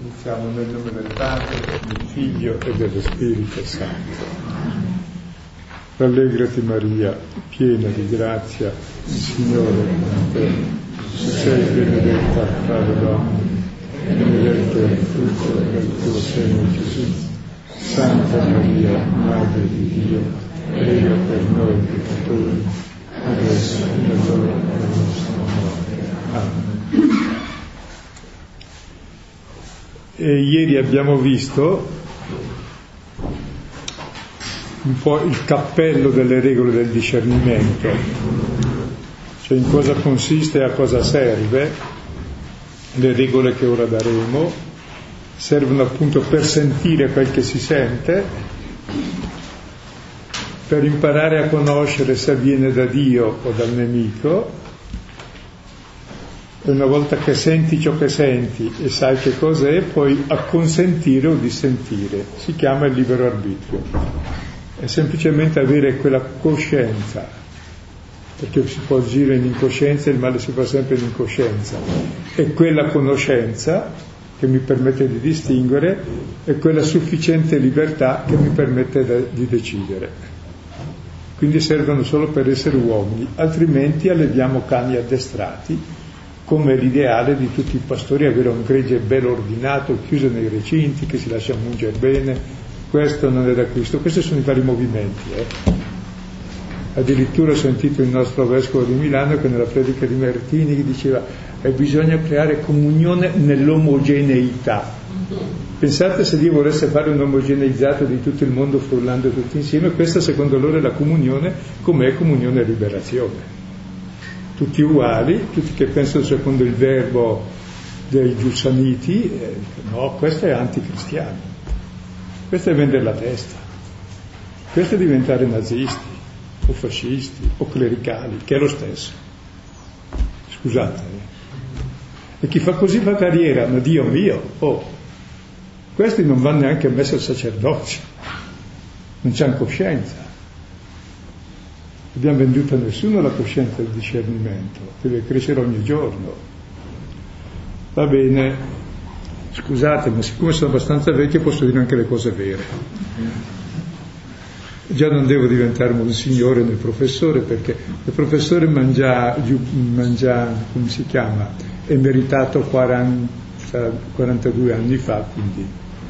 Iniziamo nel nome del Padre, del Figlio e dello Spirito Santo. Rallegrati Maria, piena di grazia, il Signore è con te. Tu sei benedetta tra le donne, benedetto è il frutto del tuo seno Gesù. Santa Maria, Madre di Dio, prega per noi peccatori, adesso e nell'ora della nostra morte. Amen. E ieri abbiamo visto un po' il cappello delle regole del discernimento, cioè in cosa consiste e a cosa serve. Le regole che ora daremo servono appunto per sentire quel che si sente, per imparare a conoscere se viene da Dio o dal nemico. E una volta che senti ciò che senti e sai che cos'è, puoi acconsentire o dissentire. Si chiama il libero arbitrio. È semplicemente avere quella coscienza, perché si può agire in incoscienza e il male si fa sempre in incoscienza. E quella conoscenza che mi permette di distinguere e quella sufficiente libertà che mi permette di decidere. Quindi servono solo per essere uomini, altrimenti alleviamo cani addestrati, come l'ideale di tutti i pastori, avere un gregge bello ordinato, chiuso nei recinti, che si lascia mungere bene. Questo non è da Cristo, questi sono i vari movimenti. Addirittura ho sentito il nostro vescovo di Milano che nella predica di Martini diceva che bisogna creare comunione nell'omogeneità. Pensate se Dio volesse fare un omogeneizzato di tutto il mondo frullando tutti insieme, questa secondo loro è la comunione, com'è comunione e liberazione. Tutti uguali, tutti che pensano secondo il verbo dei giussaniti, no, questo è anticristiano, questo è vendere la testa, questo è diventare nazisti, o fascisti, o clericali, che è lo stesso. Scusate. E chi fa così fa carriera, ma Dio mio, questi non vanno neanche messi al sacerdozio, non c'hanno coscienza. Abbiamo venduto a nessuno la coscienza del discernimento, deve crescere ogni giorno. Va bene, scusate, ma siccome sono abbastanza vecchio posso dire anche le cose vere. Già non devo diventare un signore né professore, perché il professore mangia, come si chiama, è meritato 42 anni fa, quindi,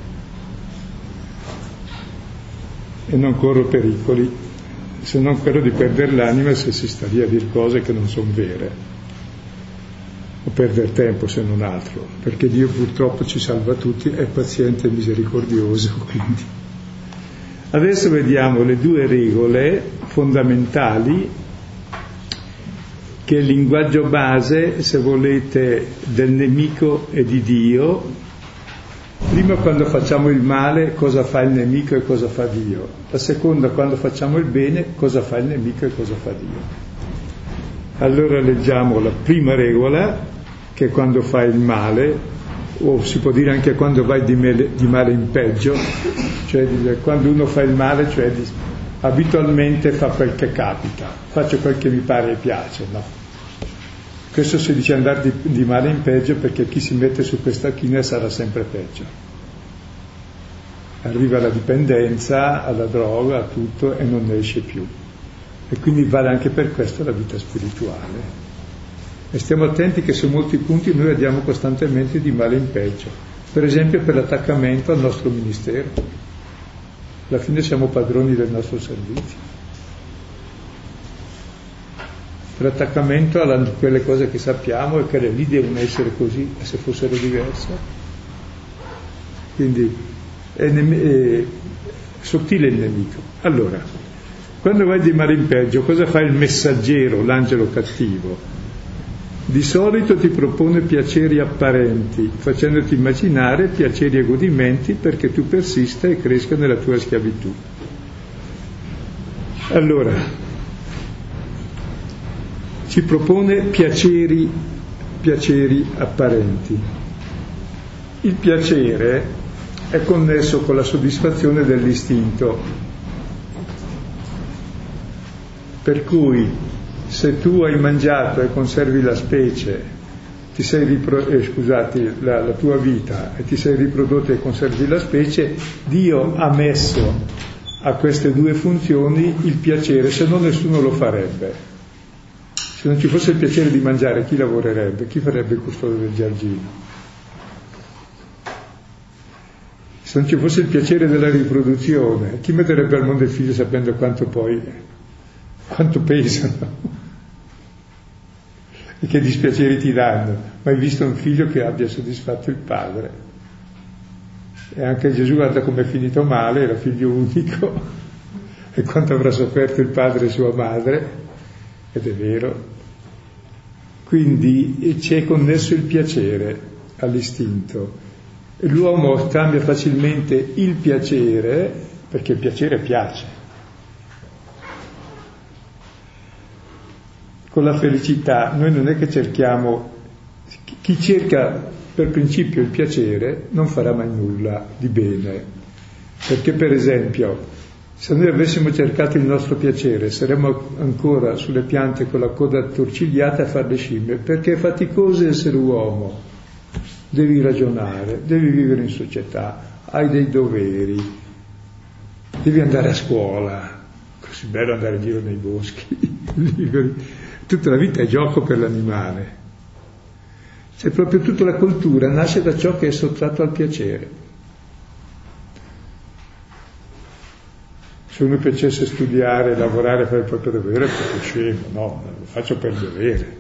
e non corro pericoli, se non quello di perdere l'anima se si sta lì a dire cose che non sono vere, o perdere tempo se non altro, perché Dio purtroppo ci salva tutti, è paziente e misericordioso. Quindi adesso vediamo le due regole fondamentali, che è il linguaggio base, se volete, del nemico e di Dio. Prima, quando facciamo il male, cosa fa il nemico e cosa fa Dio. La seconda, quando facciamo il bene, cosa fa il nemico e cosa fa Dio. Allora leggiamo la prima regola, che è quando fai il male, o si può dire anche quando vai di male in peggio, cioè quando uno fa il male, cioè abitualmente fa quel che capita, faccio quel che mi pare e piace, no? Questo si dice andare di male in peggio, perché chi si mette su questa china sarà sempre peggio. Arriva alla dipendenza, alla droga, a tutto, e non ne esce più. E quindi vale anche per questo la vita spirituale. E stiamo attenti che su molti punti noi andiamo costantemente di male in peggio. Per esempio per l'attaccamento al nostro ministero. Alla fine siamo padroni del nostro servizio. L'attaccamento a quelle cose che sappiamo e che lì devono essere così, e se fossero diverse. Quindi è sottile il nemico. Allora, quando vai di male in peggio, cosa fa il messaggero, l'angelo cattivo? Di solito ti propone piaceri apparenti, facendoti immaginare piaceri e godimenti perché tu persista e cresca nella tua schiavitù. Allora, ci propone piaceri apparenti. Il piacere è connesso con la soddisfazione dell'istinto, per cui se tu hai mangiato e conservi la specie la tua vita e ti sei riprodotto e conservi la specie, Dio ha messo a queste due funzioni il piacere, se no nessuno lo farebbe. Se non ci fosse il piacere di mangiare, chi lavorerebbe? Chi farebbe il custode del giardino? Se non ci fosse il piacere della riproduzione, chi metterebbe al mondo il figlio sapendo quanto pesano e che dispiaceri ti danno? Ma hai visto un figlio che abbia soddisfatto il padre? E anche Gesù, guarda come è finito male, era figlio unico, e quanto avrà sofferto il padre e sua madre, ed è vero. Quindi c'è connesso il piacere all'istinto. L'uomo cambia facilmente il piacere, perché il piacere piace, con la felicità. Noi non è che cerchiamo, chi cerca per principio il piacere non farà mai nulla di bene, perché per esempio se noi avessimo cercato il nostro piacere saremmo ancora sulle piante con la coda attorcigliata a fare le scimmie, perché è faticoso essere uomo. Devi ragionare, devi vivere in società, hai dei doveri, devi andare a scuola, così bello andare in giro nei boschi, liberi. Tutta la vita è gioco per l'animale. Cioè proprio tutta la cultura nasce da ciò che è sottratto al piacere. Se uno piacesse studiare, lavorare, fare il proprio dovere, è proprio scemo, no, lo faccio per dovere.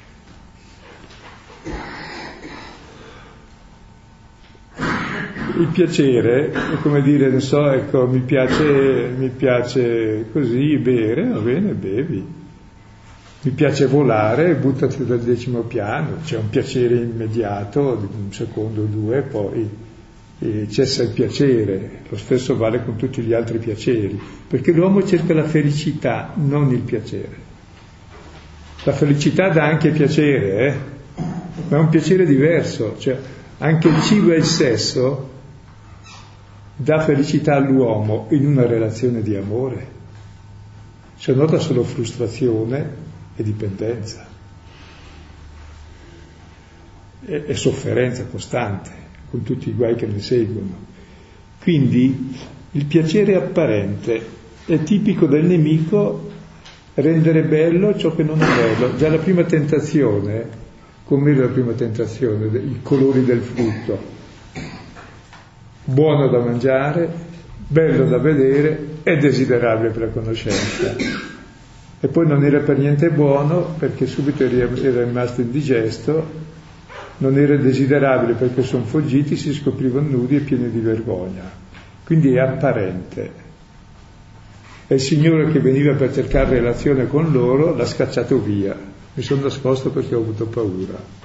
Il piacere è come dire, non so, ecco, mi piace così bere, va bene, bevi. Mi piace volare, buttati dal 10° piano, c'è un piacere immediato, di un secondo o due, poi cessa il piacere. Lo stesso vale con tutti gli altri piaceri, perché l'uomo cerca la felicità, non il piacere. La felicità dà anche piacere, ma è un piacere diverso, cioè anche il cibo e il sesso dà felicità all'uomo in una relazione di amore, se no dà solo frustrazione e dipendenza e sofferenza costante, con tutti i guai che ne seguono. Quindi il piacere apparente è tipico del nemico, rendere bello ciò che non è bello. Già la prima tentazione, com'era la prima tentazione? I colori del frutto. Buono da mangiare, bello da vedere e desiderabile per la conoscenza. E poi non era per niente buono perché subito era rimasto indigesto, non era desiderabile perché sono fuggiti, si scoprivano nudi e pieni di vergogna. Quindi è apparente. E il Signore che veniva per cercare relazione con loro l'ha scacciato via. Mi sono nascosto perché ho avuto paura.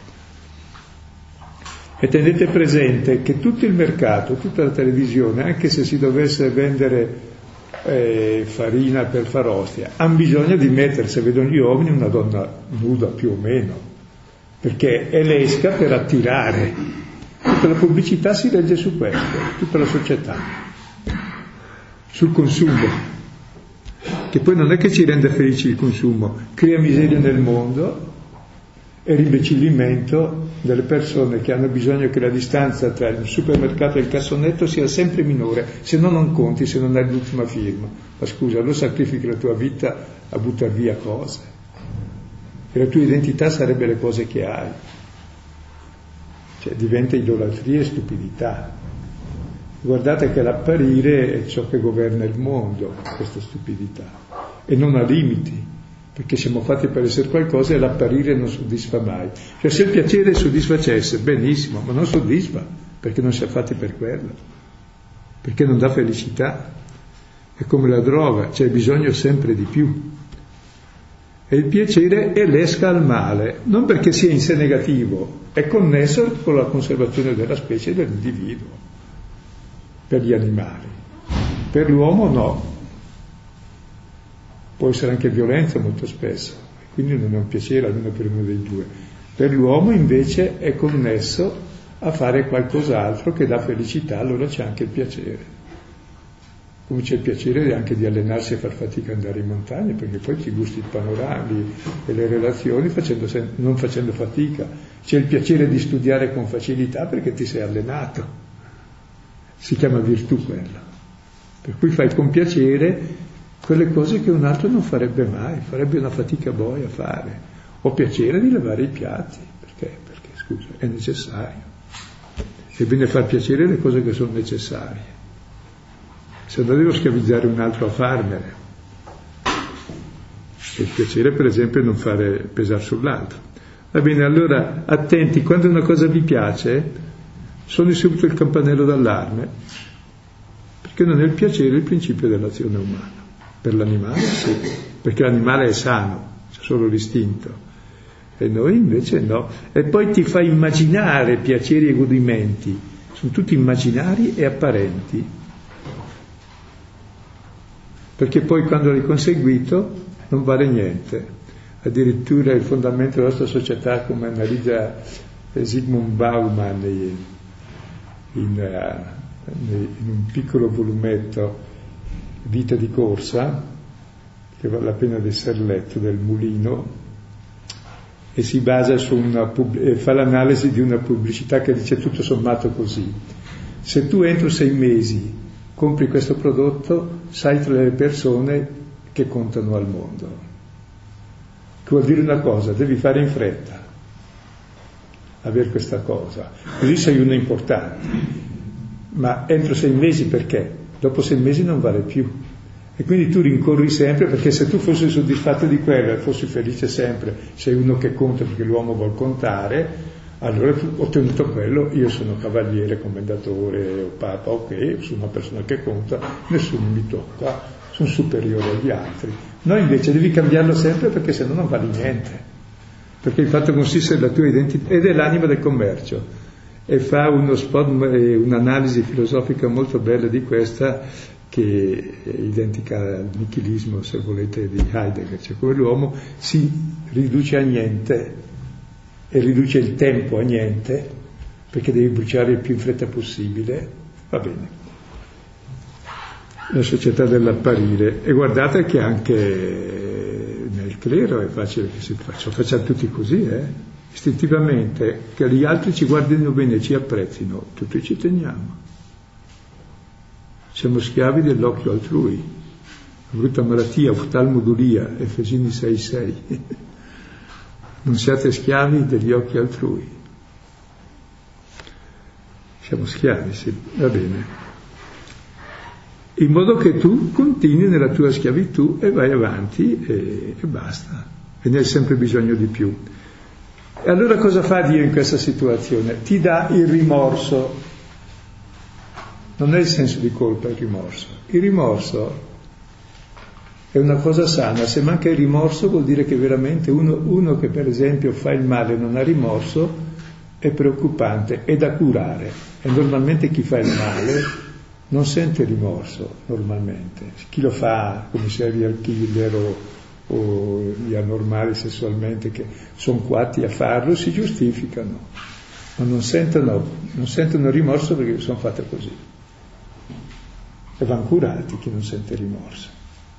E tenete presente che tutto il mercato, tutta la televisione, anche se si dovesse vendere farina per far ostia, hanno bisogno di mettere, se vedono gli uomini, una donna nuda più o meno, perché è l'esca per attirare. Tutta la pubblicità si regge su questo, tutta la società, sul consumo, che poi non è che ci rende felici il consumo, crea miseria nel mondo e rimbecillimento delle persone che hanno bisogno che la distanza tra il supermercato e il cassonetto sia sempre minore, se no non conti, se non hai l'ultima firma. Ma scusa, allora sacrifichi la tua vita a buttare via cose, e la tua identità sarebbe le cose che hai. Cioè diventa idolatria e stupidità. Guardate che l'apparire è ciò che governa il mondo, questa stupidità, e non ha limiti, perché siamo fatti per essere qualcosa e l'apparire non soddisfa mai. Cioè se il piacere soddisfacesse, benissimo, ma non soddisfa, perché non siamo fatti per quello, perché non dà felicità. È come la droga, c'è bisogno sempre di più. E il piacere è l'esca al male, non perché sia in sé negativo, è connesso con la conservazione della specie e dell'individuo, per gli animali. Per l'uomo no. Può essere anche violenza molto spesso, quindi non è un piacere, almeno per uno dei due. Per l'uomo invece è connesso a fare qualcos'altro che dà felicità, allora c'è anche il piacere. Come c'è il piacere anche di allenarsi e far fatica ad andare in montagna, perché poi ti gusti i panorami e le relazioni non facendo fatica. C'è il piacere di studiare con facilità perché ti sei allenato. Si chiama virtù quella. Per cui fai con piacere quelle cose che un altro non farebbe mai, farebbe una fatica boia a fare. Ho piacere di lavare i piatti, perché? Perché, scusa, è necessario. È bene far piacere le cose che sono necessarie. Se no devo schiavizzare un altro a farmele. E il piacere, per esempio, è non fare pesare sull'altro. Va bene, allora, attenti, quando una cosa vi piace, suoni subito il campanello d'allarme, perché non è il piacere il principio dell'azione umana. Per l'animale sì, perché l'animale è sano, c'è solo l'istinto. E noi invece no. E poi ti fa immaginare piaceri e godimenti, sono tutti immaginari e apparenti, perché poi quando l'hai conseguito non vale niente. Addirittura il fondamento della nostra società, come analizza Zygmunt Bauman in un piccolo volumetto, Vita di corsa, che vale la pena di essere letto, del Mulino, e si basa su fa l'analisi di una pubblicità che dice tutto sommato così: se tu entro 6 mesi compri questo prodotto, sai tra le persone che contano al mondo. Che vuol dire una cosa, devi fare in fretta avere questa cosa, così sei uno importante. Ma entro 6 mesi perché? Dopo 6 mesi non vale più. E quindi tu rincorri sempre, perché se tu fossi soddisfatto di quello e fossi felice sempre, sei uno che conta perché l'uomo vuol contare, allora tu ottenuto quello, io sono cavaliere, commendatore o papa, ok, sono una persona che conta, nessuno mi tocca, sono superiore agli altri. No, invece devi cambiarlo sempre, perché se no non vali niente. Perché il fatto consiste nella tua identità, ed è l'anima del commercio. E fa uno spot, un'analisi filosofica molto bella di questa, che è identica al nichilismo, se volete, di Heidegger, cioè come l'uomo si riduce a niente e riduce il tempo a niente, perché devi bruciare il più in fretta possibile. Va bene. La società dell'apparire. E guardate che anche nel clero è facile che facciamo tutti così, istintivamente, che gli altri ci guardino bene e ci apprezzino, tutti ci teniamo. Siamo schiavi dell'occhio altrui. La brutta malattia, oftalmodulia, Efesini 6,6. Non siate schiavi degli occhi altrui. Siamo schiavi, sì, va bene. In modo che tu continui nella tua schiavitù e vai avanti e basta. E ne hai sempre bisogno di più. E allora cosa fa Dio in questa situazione? Ti dà il rimorso. Non è il senso di colpa il rimorso. Il rimorso è una cosa sana. Se manca il rimorso vuol dire che veramente uno che per esempio fa il male e non ha rimorso è preoccupante, è da curare. E normalmente chi fa il male non sente rimorso, normalmente. Chi lo fa come serial killer o gli anormali sessualmente che sono quatti a farlo si giustificano, ma non sentono rimorso perché sono fatte così. E vanno curati chi non sente rimorso.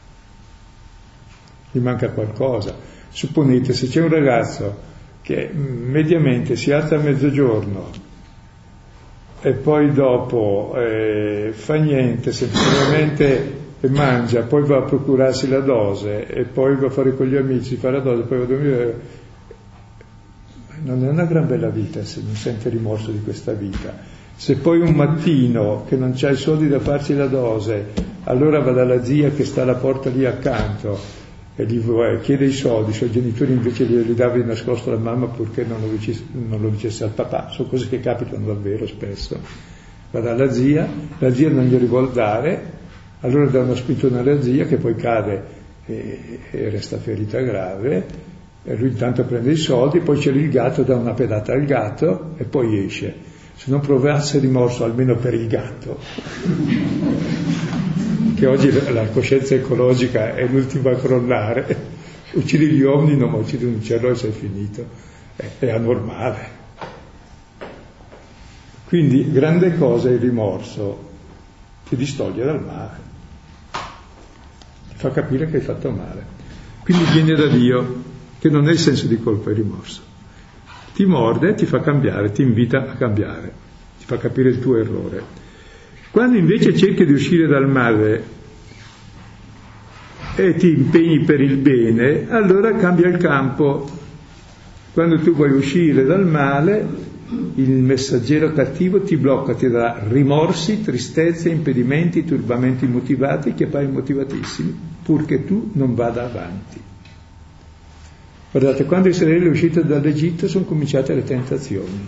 Gli manca qualcosa. Supponete, se c'è un ragazzo che mediamente si alza a mezzogiorno e poi dopo fa niente, semplicemente mangia, poi va a procurarsi la dose e poi va a fare con gli amici, fa la dose, poi va a dormire, non è una gran bella vita se non sente rimorso di questa vita. Se poi un mattino che non c'ha i soldi da farsi la dose, allora va dalla zia che sta alla porta lì accanto e gli chiede i soldi, i suoi genitori invece li dava di nascosto alla mamma purché non lo dicesse al papà. Sono cose che capitano davvero spesso. Va dalla zia, la zia non glieli vuol dare, allora dà una spintona alla zia che poi cade e resta ferita grave, e lui intanto prende i soldi, poi c'è il gatto, dà una pedata al gatto e poi esce. Se non provasse rimorso almeno per il gatto, che oggi la coscienza ecologica è l'ultima a crollare, uccidi gli uomini, no, ma uccidi un uccello e sei finito, è anormale. Quindi grande cosa è il rimorso, ti distoglie dal male, ti fa capire che hai fatto male. Quindi viene da Dio, che non è il senso di colpa e rimorso. ti morde, ti fa cambiare, ti invita a cambiare, ti fa capire il tuo errore. Quando invece cerchi di uscire dal male e ti impegni per il bene, allora cambia il campo. Quando tu vuoi uscire dal male, il messaggero cattivo ti blocca, ti dà rimorsi, tristezze, impedimenti, turbamenti immotivati che poi immotivatissimi, purché tu non vada avanti. Guardate, quando Israele è uscito dall'Egitto sono cominciate le tentazioni.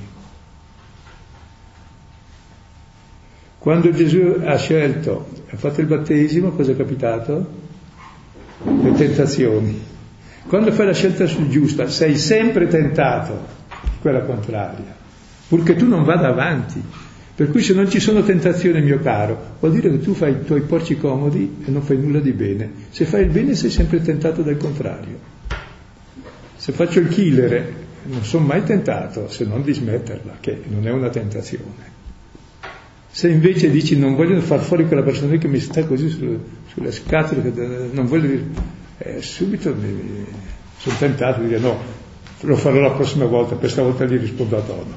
Quando Gesù ha scelto, ha fatto il battesimo, cosa è capitato? Le tentazioni. Quando fai la scelta giusta, sei sempre tentato, quella contraria, purché tu non vada avanti. Per cui se non ci sono tentazioni, mio caro, vuol dire che tu fai i tuoi porci comodi e non fai nulla di bene. Se fai il bene sei sempre tentato dal contrario. Se faccio il killer non sono mai tentato, se non di smetterla, che non è una tentazione. Se invece dici non voglio far fuori quella persona che mi sta così sulle scatole, che non voglio dire, subito sono tentato di dire no, lo farò la prossima volta, questa volta gli rispondo a tono.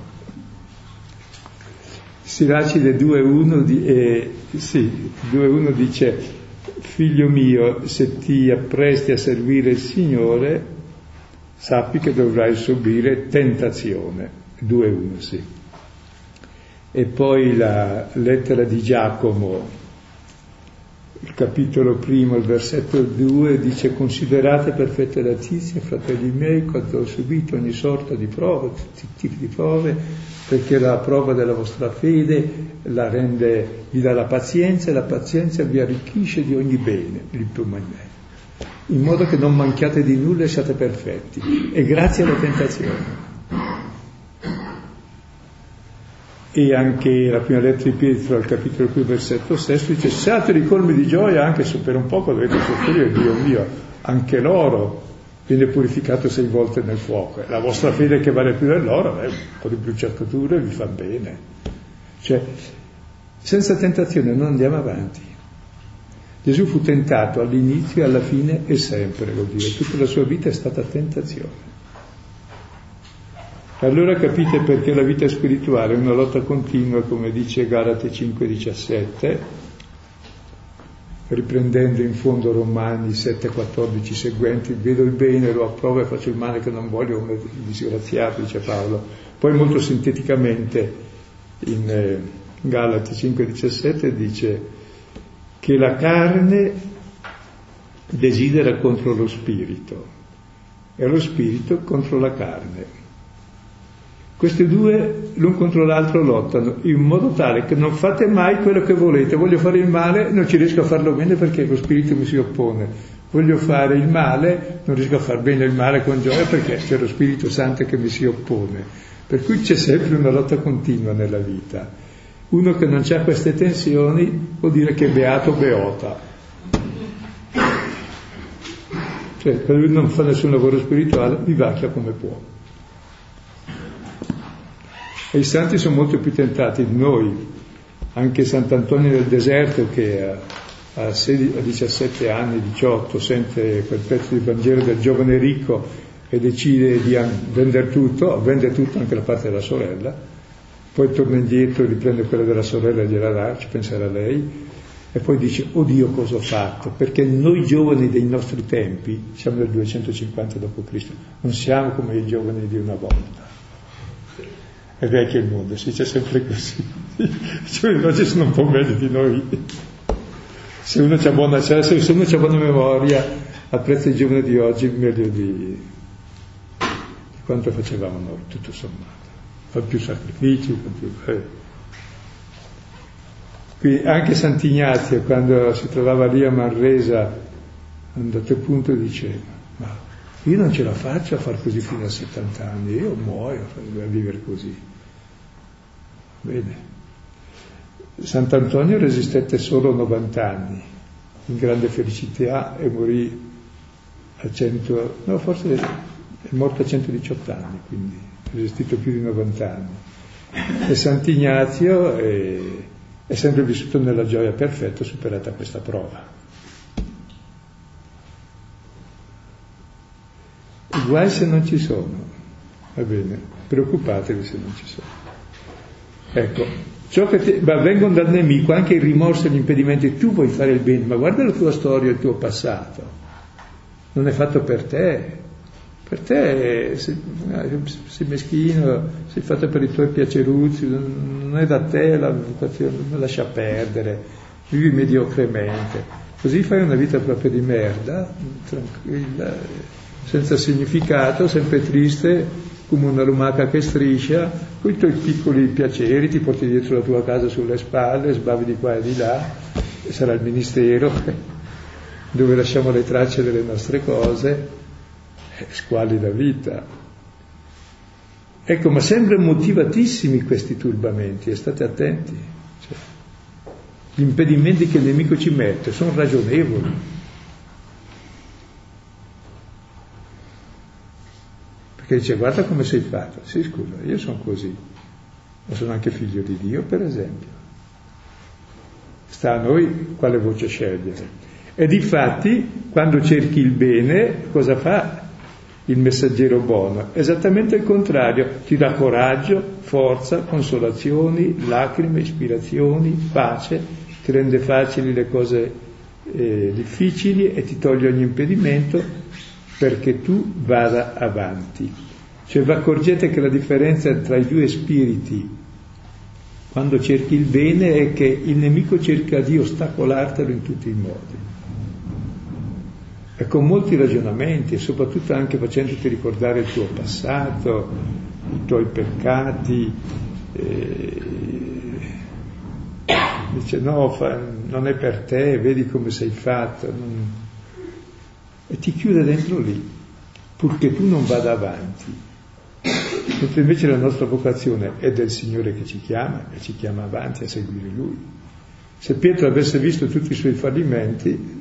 Siracide 2.1 dice: figlio mio, se ti appresti a servire il Signore, sappi che dovrai subire tentazione. 2.1, sì. E poi la lettera di Giacomo, il capitolo 1, il versetto 2, dice: considerate perfette lazizie, fratelli miei, quando ho subito ogni sorta di prove, tutti i tipi di prove, perché la prova della vostra fede vi dà la pazienza, e la pazienza vi arricchisce di ogni bene, in modo che non manchiate di nulla e siate perfetti. E grazie alla tentazione. E anche la prima lettera di Pietro, al capitolo 2, versetto 6, dice: siate ricolmi di gioia anche se per un poco dovete soffrire, Dio mio, anche l'oro viene purificato 6 volte nel fuoco. La vostra fede che vale più dell'oro, un po' di bruciature vi fa bene. Cioè, senza tentazione non andiamo avanti. Gesù fu tentato all'inizio, alla fine e sempre, vuol dire, tutta la sua vita è stata tentazione. Allora capite perché la vita spirituale è una lotta continua, come dice Galati 5,17, riprendendo in fondo Romani 7,14 seguenti: vedo il bene, lo approvo, e faccio il male che non voglio, come il disgraziato, dice Paolo. Poi molto sinteticamente in Galati 5,17 dice che la carne desidera contro lo spirito e lo spirito contro la carne. Questi due l'un contro l'altro lottano in modo tale che non fate mai quello che volete. Voglio fare il male, non ci riesco a farlo bene perché lo spirito mi si oppone. Voglio fare il male, non riesco a far bene il male con gioia perché c'è lo Spirito Santo che mi si oppone. Per cui c'è sempre una lotta continua nella vita. Uno che non ha queste tensioni vuol dire che è beato, beota. Cioè, per lui non fa nessun lavoro spirituale, vivacchia come può. E i santi sono molto più tentati di noi. Anche Sant'Antonio del Deserto, che a 17 anni, 18, sente quel pezzo di Vangelo del giovane ricco e decide di vendere tutto, vende tutto, anche la parte della sorella, poi torna indietro, riprende quella della sorella e gliela dà, ci penserà lei, e poi dice: oh Dio, cosa ho fatto? Perché noi giovani dei nostri tempi, siamo nel 250 d.C., non siamo come i giovani di una volta. È vecchio il mondo, si dice sempre così. Cioè, oggi sono un po' meglio di noi. Se uno c'ha buona memoria, apprezza i giovani di oggi meglio di quanto facevamo noi, tutto sommato. Fa più sacrifici, Qui anche Sant'Ignazio, quando si trovava lì a Manresa, a un dato punto diceva: ma io non ce la faccio a far così fino a 70 anni, io muoio a vivere così. Bene. Sant'Antonio resistette solo 90 anni, in grande felicità, e morì a 100, no, forse è morto a 118 anni, quindi ha resistito più di 90 anni. E Sant'Ignazio è sempre vissuto nella gioia perfetta, superata questa prova. Guai se non ci sono, va bene. preoccupatevi se non ci sono. Ecco, ciò che vengono dal nemico, anche il rimorso e gli impedimenti. Tu vuoi fare il bene, ma guarda la tua storia, il tuo passato, non è fatto per te. Per te sei meschino, sei fatto per i tuoi piaceruzzi, non è da te la vocazione, lascia perdere, vivi mediocremente, così fai una vita proprio di merda, tranquilla, senza significato, sempre triste, come una lumaca che striscia, con i tuoi piccoli piaceri, ti porti dietro la tua casa sulle spalle, sbavi di qua e di là, e sarà il ministero dove lasciamo le tracce delle nostre cose. Squallida vita. Ecco, ma sembrano motivatissimi questi turbamenti, e state attenti. Cioè, gli impedimenti che il nemico ci mette sono ragionevoli. Perché dice, guarda come sei fatto. Sì, scusa, io sono così, ma sono anche figlio di Dio, per esempio. Sta a noi quale voce scegliere. E difatti, quando cerchi il bene, cosa fa il messaggero buono? Esattamente il contrario, ti dà coraggio, forza, consolazioni, lacrime, ispirazioni, pace, ti rende facili le cose difficili e ti toglie ogni impedimento perché tu vada avanti. Cioè vi accorgete che la differenza tra i due spiriti quando cerchi il bene è che il nemico cerca di ostacolartelo in tutti i modi. E con molti ragionamenti, e soprattutto anche facendoti ricordare il tuo passato, i tuoi peccati, dice no, non è per te, vedi come sei fatto, e ti chiude dentro lì, purché tu non vada avanti. Mentre invece la nostra vocazione è del Signore che ci chiama, e ci chiama avanti a seguire Lui. Se Pietro avesse visto tutti i suoi fallimenti,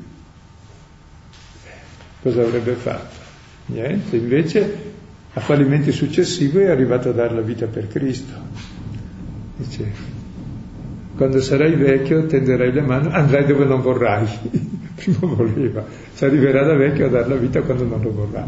cosa avrebbe fatto? Niente, invece a fallimenti successivi è arrivato a dare la vita per Cristo. Dice, quando sarai vecchio tenderai le mani, andrai dove non vorrai. Prima voleva, si arriverà da vecchio a dare la vita quando non lo vorrà.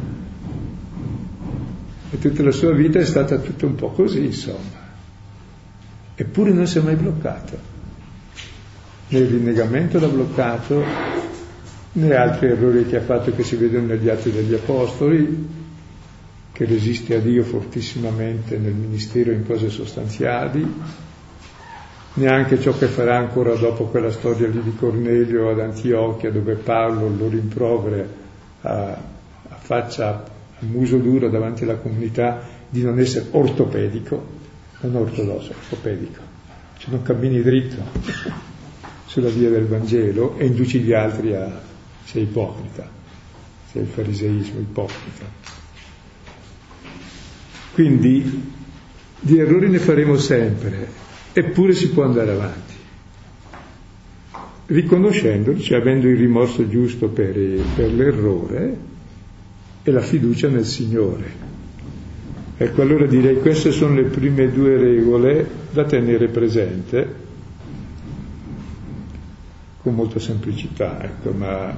E tutta la sua vita è stata tutto un po' così, insomma. Eppure non si è mai bloccato. Né il rinnegamento l'ha bloccato, né altri errori che ha fatto che si vedono negli Atti degli Apostoli, che resiste a Dio fortissimamente nel ministero in cose sostanziali, neanche ciò che farà ancora dopo quella storia lì di Cornelio ad Antiochia, dove Paolo lo rimprovera a faccia, a muso duro davanti alla comunità di non essere ortopedico, non ortodosso, ortopedico, cioè non cammini dritto sulla via del Vangelo e induci gli altri a sei ipocrita, sei il fariseismo ipocrita. Quindi di errori ne faremo sempre, eppure si può andare avanti, riconoscendoli, cioè avendo il rimorso giusto per l'errore e la fiducia nel Signore. Ecco, allora direi queste sono le prime due regole da tenere presente, con molta semplicità, ecco, ma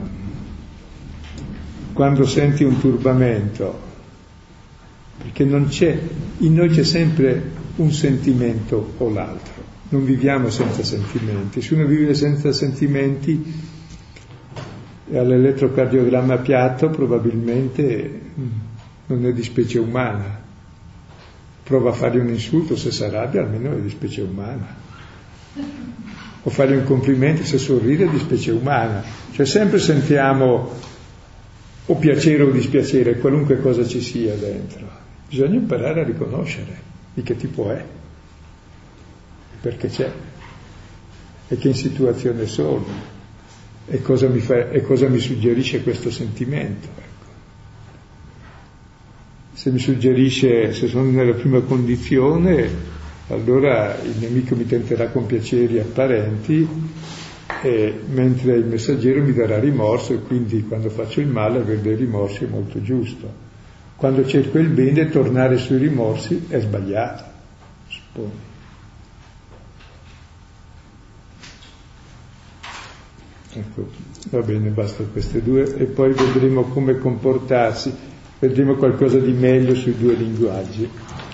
quando senti un turbamento, perché non c'è, in noi c'è sempre un sentimento o l'altro, non viviamo senza sentimenti. Se uno vive senza sentimenti e all'elettrocardiogramma piatto probabilmente non è di specie umana. Prova a fargli un insulto, se si arrabbia almeno è di specie umana. O fargli un complimento, se sorride, di specie umana. Cioè sempre sentiamo o piacere o dispiacere, qualunque cosa ci sia dentro. Bisogna imparare a riconoscere di che tipo è, perché c'è, e che in situazione sono, e cosa mi suggerisce questo sentimento. Ecco. Se mi suggerisce, se sono nella prima condizione, allora il nemico mi tenterà con piaceri apparenti, mentre il messaggero mi darà rimorso, e quindi quando faccio il male avere dei rimorsi è molto giusto. Quando cerco il bene, tornare sui rimorsi è sbagliato, suppongo. Ecco, va bene, basta queste due, e poi vedremo come comportarsi, vedremo qualcosa di meglio sui due linguaggi.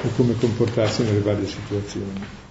e come comportarsi nelle varie situazioni.